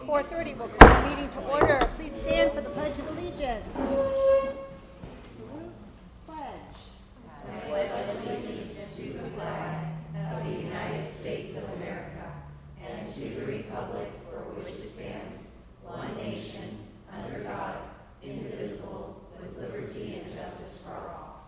4:30, we'll call the meeting to order. Please stand for the Pledge of Allegiance. Pledge. I pledge allegiance to the flag of the United States of America and to the republic for which it stands, one nation, under God, indivisible, with liberty and justice for all.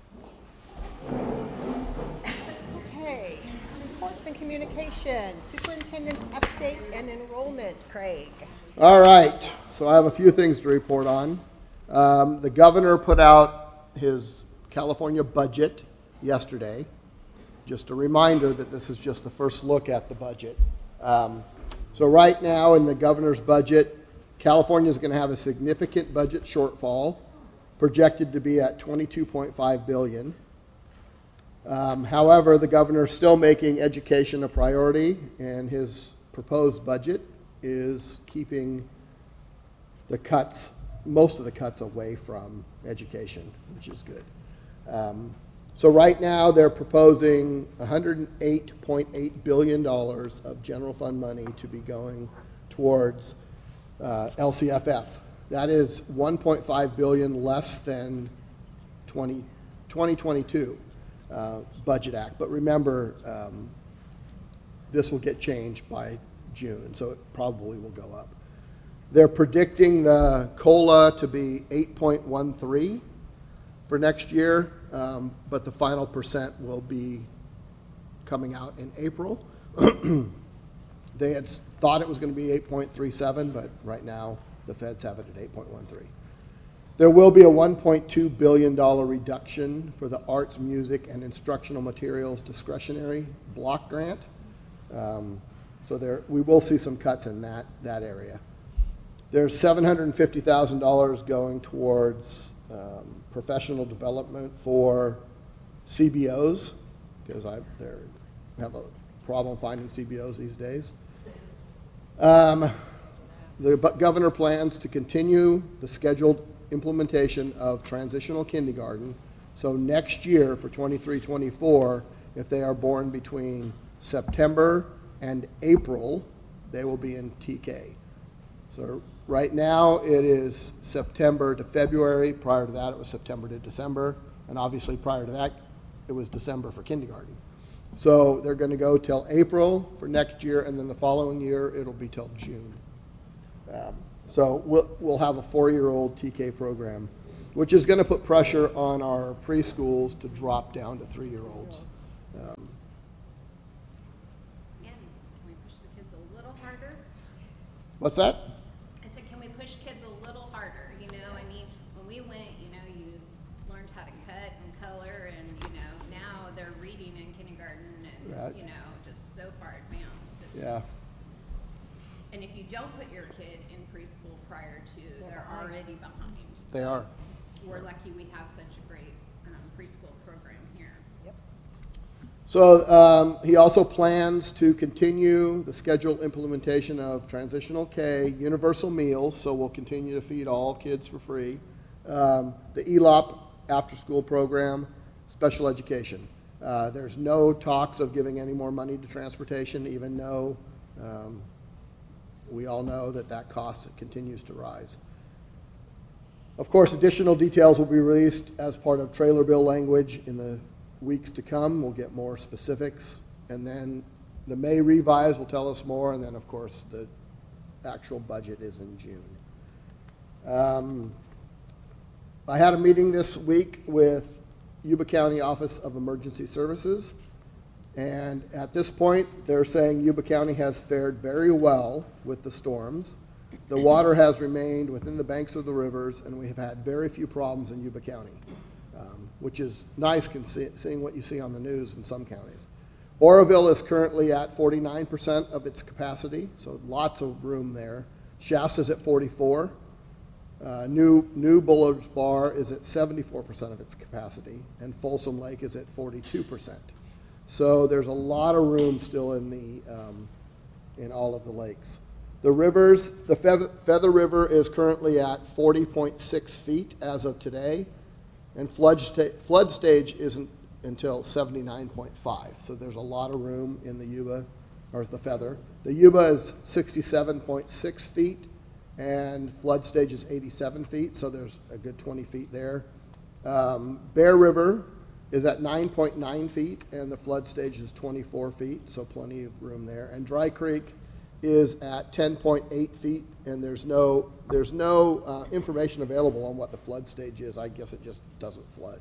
Okay. Reports and communications, superintendent's update and enrollment. Craig. All right, so I have a few things to report on. The governor put out his California budget yesterday. Just a reminder that this is just the first look at the budget. So right now in the governor's budget, California is going to have a significant budget shortfall, projected to be at $22.5 billion. However, the governor is still making education a priority, and his proposed budget is keeping the cuts, most of the cuts, away from education, which is good. So right now they're proposing $108.8 billion of general fund money to be going towards LCFF. That is $1.5 billion less than 2022. Budget Act. But remember, this will get changed by June, so it probably will go up. They're predicting the COLA to be 8.13 for next year, but the final percent will be coming out in April. They had thought it was going to be 8.37, but right now the feds have it at 8.13. There will be a $1.2 billion reduction for the arts, music, and instructional materials discretionary block grant. So we will see some cuts in that area. There's $750,000 going towards professional development for CBOs, because they have a problem finding CBOs these days. The governor plans to continue the scheduled implementation of transitional kindergarten. So next year for 23-24, if they are born between September and April, they will be in TK. So right now it is September to February. Prior to that it was September to December. And obviously prior to that it was December for kindergarten. So they're going to go till April for next year, and then the following year it'll be till June. So we'll have a 4-year-old TK program, which is going to put pressure on our preschools to drop down to 3-year-olds. And can we push the kids a little harder? What's that? I said, can we push kids a little harder? You know, I mean, when we went, you know, you learned how to cut and color, and, you know, now they're reading in kindergarten and, Right. you know, just so far advanced. It's Yeah. just, and if you don't put your kid in preschool prior to, they're already behind. They So are. We're lucky we have such a great preschool program here. Yep. So he also plans to continue the scheduled implementation of Transitional K universal meals, so we'll continue to feed all kids for free. The ELOP after-school program, special education. There's no talks of giving any more money to transportation, even though we all know that cost continues to rise. Of course, additional details will be released as part of trailer bill language in the weeks to come. We'll get more specifics. And then the May revise will tell us more. And then, of course, the actual budget is in June. I had a meeting this week with Yuba County Office of Emergency Services. And at this point, they're saying Yuba County has fared very well with the storms. The water has remained within the banks of the rivers, and we have had very few problems in Yuba County, which is nice seeing what you see on the news in some counties. Oroville is currently at 49% of its capacity, so lots of room there. Shasta's at 44%. New Bullard's Bar is at 74% of its capacity, and Folsom Lake is at 42%. So there's a lot of room still in all of the lakes. The rivers, the Feather River is currently at 40.6 feet as of today, and flood stage isn't until 79.5. So there's a lot of room in the Yuba or the feather. The Yuba is 67.6 feet, and flood stage is 87 feet, so there's a good 20 feet there. Bear River is at 9.9 feet, and the flood stage is 24 feet, so plenty of room there. And Dry Creek is at 10.8 feet, and there's no information available on what the flood stage is. I guess it just doesn't flood.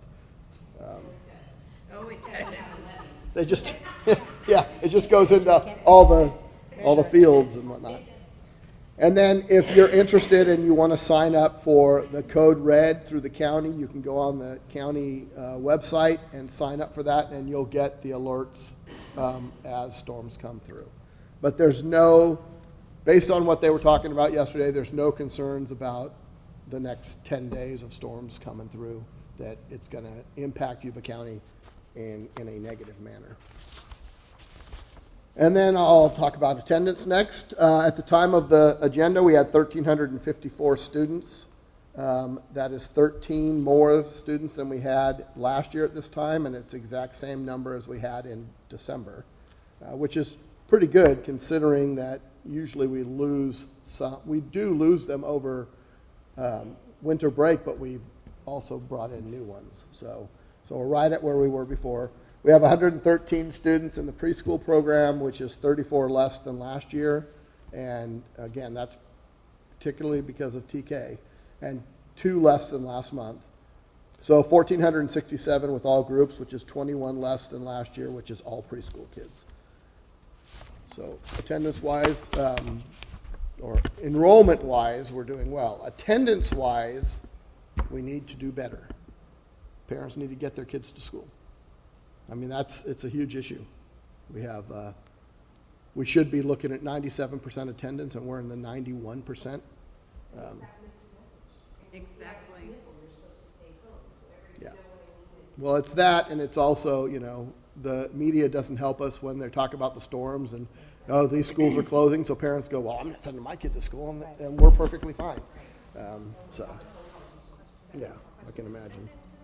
Oh, it does. They just, yeah, it just goes into all the fields and whatnot. And then if you're interested and you want to sign up for the Code Red through the county, you can go on the county website and sign up for that, and you'll get the alerts as storms come through. But there's no, based on what they were talking about yesterday, there's no concerns about the next 10 days of storms coming through, that it's going to impact Yuba County in a negative manner. And then I'll talk about attendance next. At the time of the agenda, we had 1,354 students. That is 13 more students than we had last year at this time, and it's the exact same number as we had in December, which is pretty good considering that usually we lose some. We do lose them over winter break, but we've also brought in new ones. So we're right at where we were before. We have 113 students in the preschool program, which is 34 less than last year. And again, that's particularly because of TK, and 2 less than last month. So 1,467 with all groups, which is 21 less than last year, which is all preschool kids. So attendance-wise, or enrollment-wise, we're doing well. Attendance-wise, we need to do better. Parents need to get their kids to school. I mean, it's a huge issue. We should be looking at 97% attendance, and we're in the 91%. Exactly. Yeah. Well, it's that, and it's also, the media doesn't help us when they talk about the storms and, oh, these schools are closing, so parents go, well, I'm not sending my kid to school, and we're perfectly fine. Yeah, I can imagine.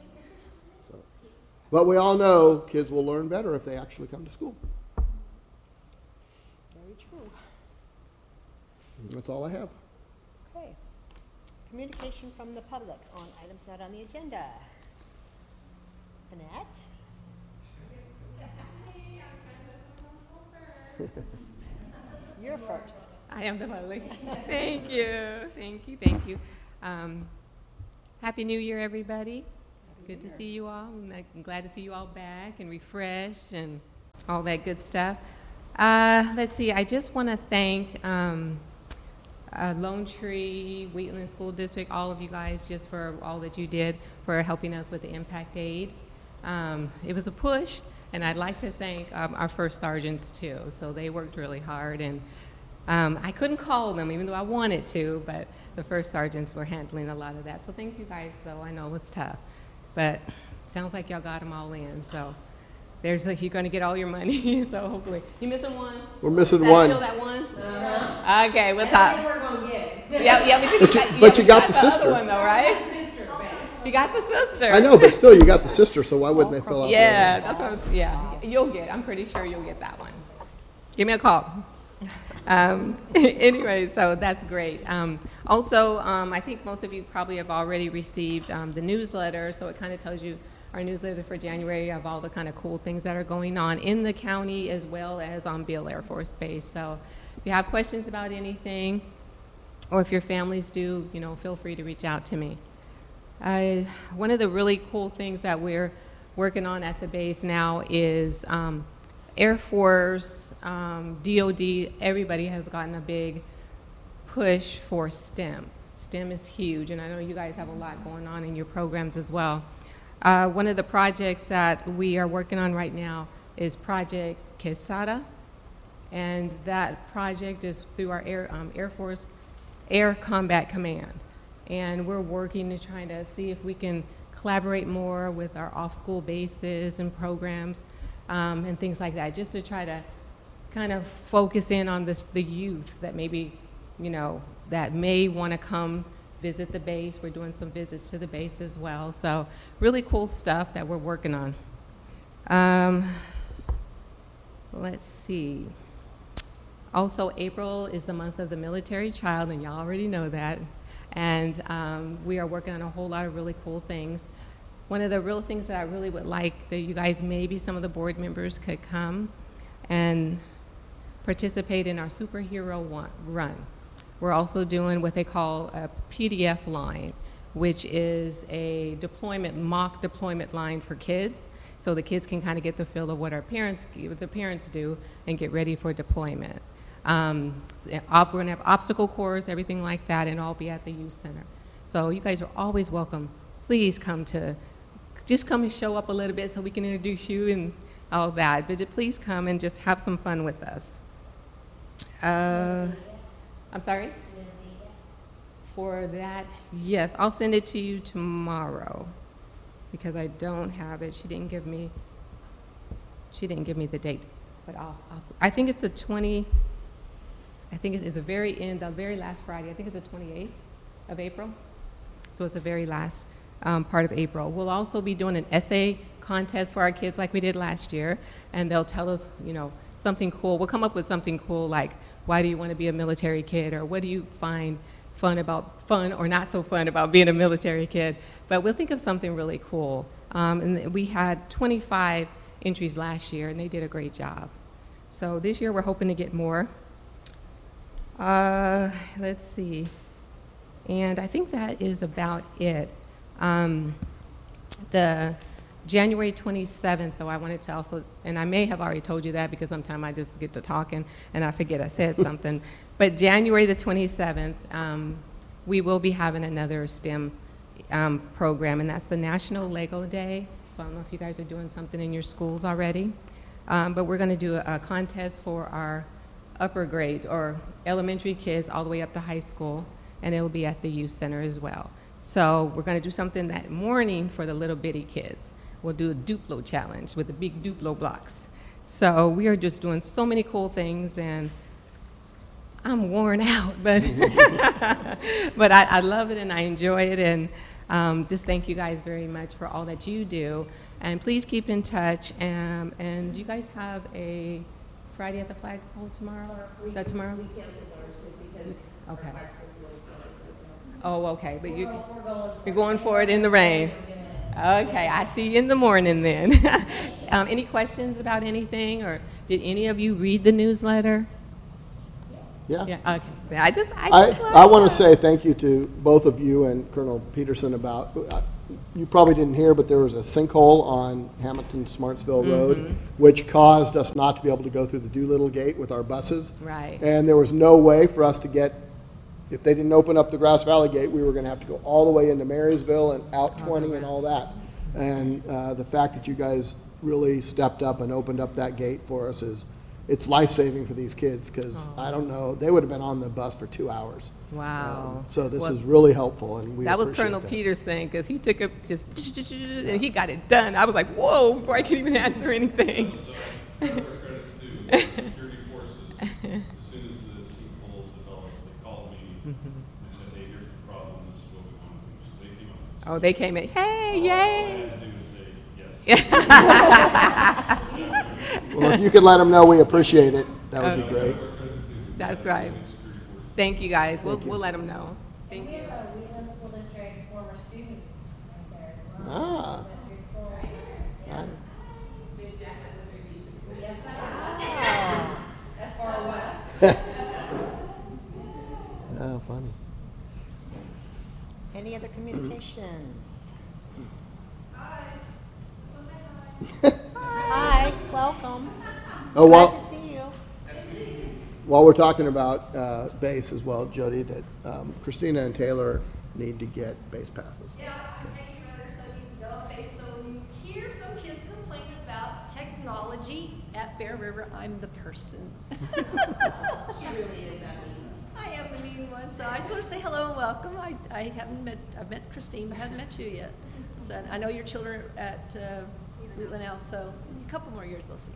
But we all know kids will learn better if they actually come to school. Very true. That's all I have. Okay. Communication from the public on items not on the agenda. Annette? You're first. I am the public. Thank you. Thank you. Thank you. Happy New Year, everybody. Good to see you all. I'm glad to see you all back and refreshed and all that good stuff. Let's see. I just want to thank Lone Tree, Wheatland School District, all of you guys just for all that you did for helping us with the impact aid. It was a push, and I'd like to thank our first sergeants too. So they worked really hard, and I couldn't call them even though I wanted to, but the first sergeants were handling a lot of that. So thank you guys, though. I know it was tough. But sounds like y'all got them all in. So you're going to get all your money. So hopefully. You missing one? We're missing one. Still that one? Okay, we'll talk. We're going to get it. Yeah, but you got the sister. Other one, though, right? You got the sister. I know, but still, you got the sister, so why wouldn't they fill out Yeah, that's what you'll get. I'm pretty sure you'll get that one. Give me a call. Anyway, so that's great. Also, I think most of you probably have already received the newsletter, so it kind of tells you our newsletter for January of all the kind of cool things that are going on in the county as well as on Beale Air Force Base. So if you have questions about anything, or if your families do, feel free to reach out to me. One of the really cool things that we're working on at the base now is Air Force, DOD, everybody has gotten a big push for STEM. STEM is huge, and I know you guys have a lot going on in your programs as well. One of the projects that we are working on right now is Project Quesada, and that project is through our Air Force Air Combat Command. And we're working to try to see if we can collaborate more with our off-school bases and programs and things like that, just to try to kind of focus in on the youth that maybe, that may want to come visit the base. We're doing some visits to the base as well. So really cool stuff that we're working on. Let's see. Also, April is the month of the military child, and y'all already know that. And we are working on a whole lot of really cool things. One of the real things that I really would like that you guys, maybe some of the board members could come and participate in our superhero run. We're also doing what they call a PDF line, which is a mock deployment line for kids, so the kids can kind of get the feel of what the parents do and get ready for deployment. We're going to have obstacle course, everything like that, and all be at the youth center. So you guys are always welcome. Please just come and show up a little bit so we can introduce you and all that. But please come and just have some fun with us. I'm sorry? For that, yes, I'll send it to you tomorrow because I don't have it. She didn't give me the date, but I think it's I think it's the very end, the very last Friday. I think it's the 28th of April. So it's the very last part of April. We'll also be doing an essay contest for our kids like we did last year, and they'll tell us, something cool. We'll come up with something cool like, why do you want to be a military kid, or what do you find fun or not so fun about being a military kid? But we'll think of something really cool. And we had 25 entries last year, and they did a great job. So this year we're hoping to get more. Let's see. And I think that is about it. The January 27th, though, I wanted to also, and I may have already told you that because sometimes I just get to talking and I forget I said something. But January the 27th, we will be having another STEM program, and that's the National Lego Day. So I don't know if you guys are doing something in your schools already. But we're going to do a contest for our upper grades, or elementary kids all the way up to high school, and it will be at the youth center as well. So we're going to do something that morning for the little bitty kids. We'll do a Duplo challenge with the big Duplo blocks. So we are just doing so many cool things, and I'm worn out, but but I love it and I enjoy it, and just thank you guys very much for all that you do. And please keep in touch. And you guys have a Friday at the Flagpole tomorrow? Is that tomorrow? We canceled ours just because Okay. our flagpole's really good. Oh, okay. But We're you're going for it in the rain. Okay, I see you in the morning then. Any questions about anything, or did any of you read the newsletter? Yeah. Yeah. Okay. I want to say thank you to both of you and Colonel Peterson about, you probably didn't hear, but there was a sinkhole on Hamilton-Smartsville Road, which caused us not to be able to go through the Doolittle Gate with our buses. Right. And there was no way for us to get, if they didn't open up the Grass Valley Gate, we were going to have to go all the way into Marysville and out 20 and all that. And the fact that you guys really stepped up and opened up that gate for us it's life-saving for these kids, because I don't know, they would have been on the bus for 2 hours. Wow. So this is really helpful, and we That was appreciate Colonel that. Peterson, because he took it just, and he got it done. I was like, whoa, before I could even answer anything. So, credits to security forces. As soon as the sinkhole developed, they called me. They said, hey, here's the problem. This is what we want to do. So they came up. Oh, they came in, hey, All I yay. had to do was say yes. Well, if you could let them know we appreciate it, that would be great. That's right. Thank you, guys. Thank you. We'll let them know. Thank We you. have a Wheatland School District former student right there as well. Ah. Went through school. Yeah. Yes, I am. At Far West. Oh, funny. Any other communications? Hi, welcome. Oh, Glad to see you. while we're talking about base as well, Jody, that Christina and Taylor need to get base passes. Yeah, make it better so you can go. Okay, so you hear some kids complaining about technology at Bear River. I'm the person. She really is that mean. I am the mean one, so I sort of say hello and welcome. I've met Christine, but I haven't met you yet. So I know your children are at Wheatland now, so a couple more years they'll see.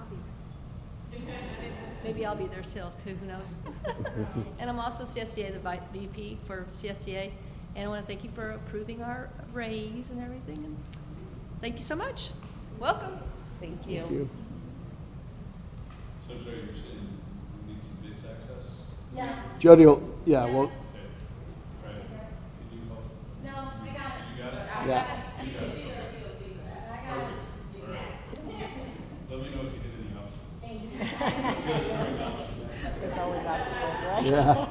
Maybe I'll be there still too, who knows? And I'm also CSCA, the VP for CSCA, and I want to thank you for approving our raise and everything. And thank you so much. Welcome. Thank you. Thank you. So I'm sorry, you're saying we need to Jody will, yeah, well, Okay. All right. Can you help? No, I got it. You got it? yeah. Perfect. All right. Let me know if you hit any obstacles. There's always obstacles, right? Yeah. So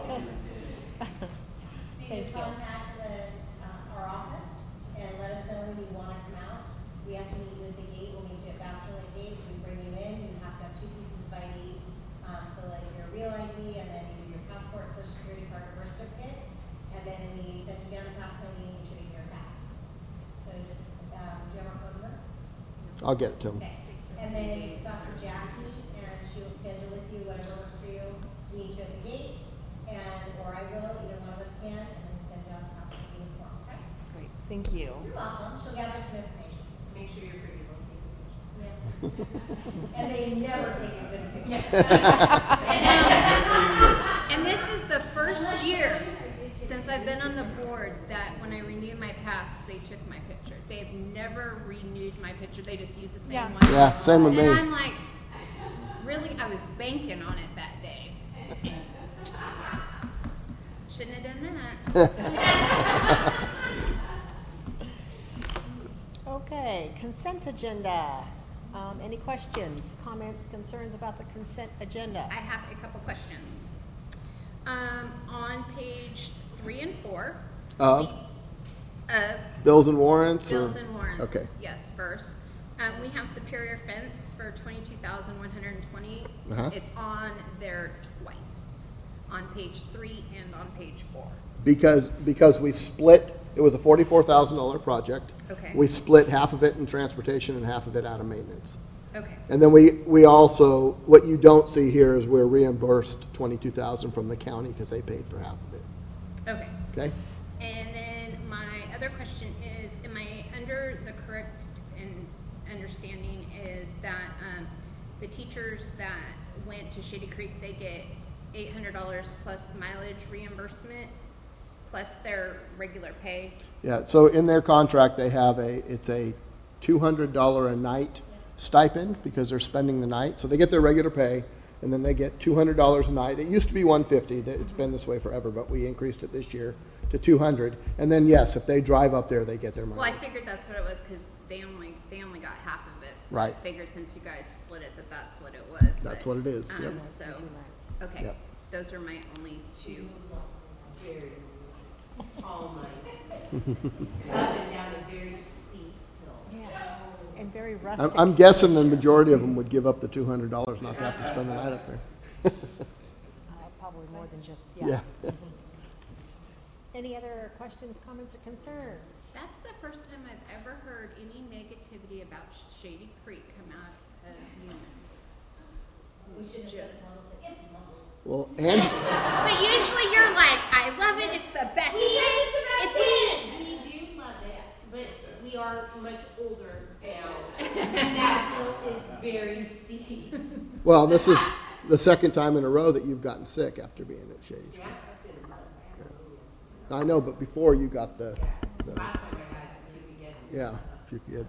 you just contact our office and let us know when you want to come out. We have to meet with the gate, we'll meet you at Bastrop Lake Gate, we bring you in, you have to have 2 pieces of ID. So like your real ID and then your passport, social security card, birth certificate. And then we send you down to Paso and you trade your pass. So just, do you have our phone number? I'll get it to him. Okay. And then Dr. Jackie, and she will schedule with you whatever works for you to meet you at the gate. And, or I will, either one of us can, and then send you out the Paso uniform, okay? Great, thank you. You're welcome. She'll gather some information. Make sure you're pretty able to take a picture. Yeah. And they never take a good picture. And this is the first year since I've been on the board that when I renew my pass, they took my picture. They've never renewed my picture. They just use the same Yeah. one. Yeah, same with me. And I'm like, really? I was banking on it that day. Shouldn't have done that. Okay, consent agenda. Any questions, comments, concerns about the consent agenda? I have a couple questions. On page 3 and 4. Of Of bills and warrants? or- bills and warrants. Okay. Yes, first. We have Superior Fence for $22,120. Uh-huh. It's on there twice, on page 3 and on page 4. Because we split, it was a $44,000 project. Okay. We split half of it in transportation and half of it out of maintenance. Okay, And then we also, what you don't see here is we're reimbursed $22,000 from the county because they paid for half of it. okay. Okay? And then my other question is, am I under the correct understanding is that the teachers that went to Shady Creek, they get $800 plus mileage reimbursement plus their regular pay? Yeah, so in their contract, they have it's a $200 a night stipend because they're spending the night. So they get their regular pay, and then they get $200 a night. It used to be $150. It's been this way forever, but we increased it this year to $200. And then, yes, if they drive up there, they get their Well, I mileage. figured that's what it was because they only got half of it. So Right. I figured since you guys split it that that's what it was. That's but, what it is, yep. So, okay, Yep. those are my only two. All night. Up and down a very steep hill. Yeah, and very rustic. I'm guessing the majority of them would give up the $200 not to have to spend the night up there. Probably more than just, Yeah. Any other questions, comments, or concerns? That's the first time I've ever heard any negativity about Shady Creek come out of Eunice. We should have said it publicly. It's lovely. Well, Angie, But usually you're like, I love it, it's the best thing. We do love it, but we are much older now. And that hill is very steep. well, this is the second time in a row that you've gotten sick after being at Shady. Creek. Yeah. I know, but before you got the Last time I had you again. yeah, puke head.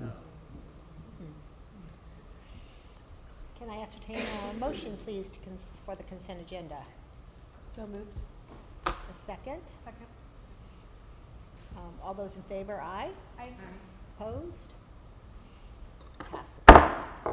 Can I ascertain a motion, please, for the consent agenda? So moved. A second? Second. All those in favor, aye? Aye. Opposed? Passes.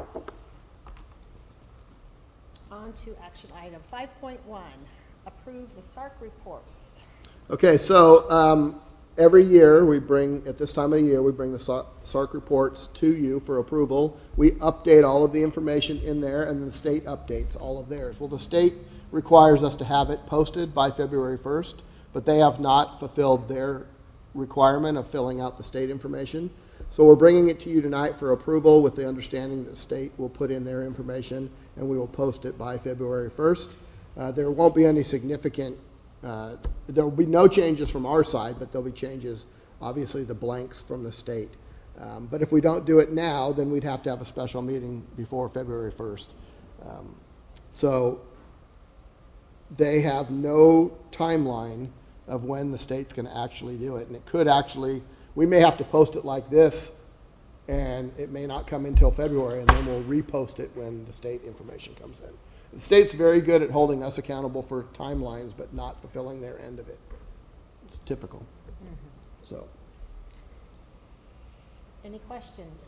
On to action item 5.1, approve the SARC reports. Okay, so every year we bring, at this time of the year, we bring the SARC reports to you for approval. We update all of the information in there, and the state updates all of theirs. Well, the state requires us to have it posted by February 1st, but they have not fulfilled their requirement of filling out the state information. So we're bringing it to you tonight for approval with the understanding that the state will put in their information and we will post it by February 1st. There won't be any significant, there will be no changes from our side, but there'll be changes, obviously the blanks from the state. But if we don't do it now, then we'd have to have a special meeting before February 1st. So they have no timeline of when the state's going to actually do it. And it could actually, we may have to post it like this, and it may not come until February, and then we'll repost it when the state information comes in. The state's very good at holding us accountable for timelines, but not fulfilling their end of it. It's typical. So, Any questions?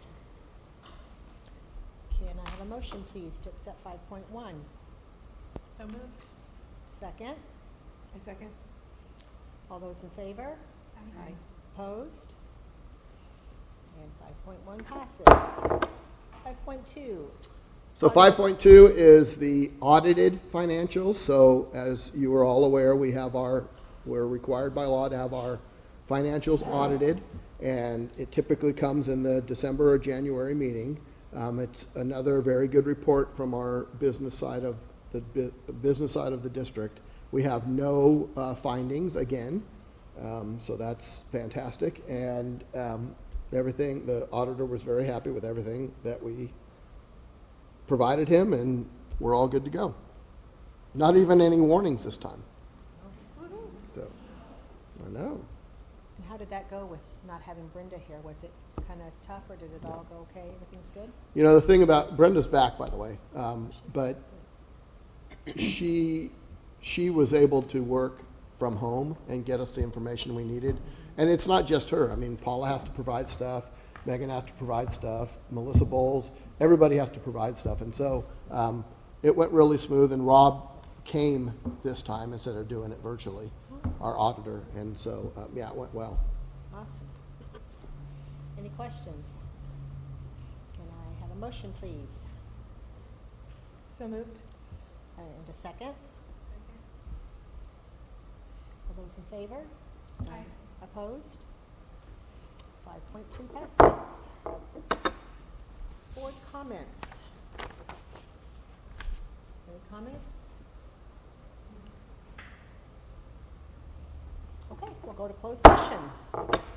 Can I have a motion, please, to accept 5.1? So moved. Second? A second. All those in favor? Aye. Opposed? And 5.1 passes. 5.2. so 5.2 is the audited financials. So as you are all aware, we're required by law to have our financials audited, and it typically comes in the December or January meeting. It's another very good report from our business side of the district. We have no findings again, so that's fantastic. And everything, the auditor was very happy with everything that we provided him, and we're all good to go. Not even any warnings this time. So, I know. And how did that go with not having Brenda here? Was it kind of tough, or did it all go okay? Everything's good? You know, the thing about, Brenda's back, by the way, but she was able to work from home and get us the information we needed. And it's not just her. I mean, Paula has to provide stuff, Megan has to provide stuff, Melissa Bowles, everybody has to provide stuff. And so it went really smooth, and Rob came this time instead of doing it virtually, our auditor. And so, yeah, it went well. Awesome. Any questions? Can I have a motion, please? So moved. And a second? All those in favor? Aye. Opposed? 5.2 passes. Board comments. Any comments? Okay, we'll go to closed session.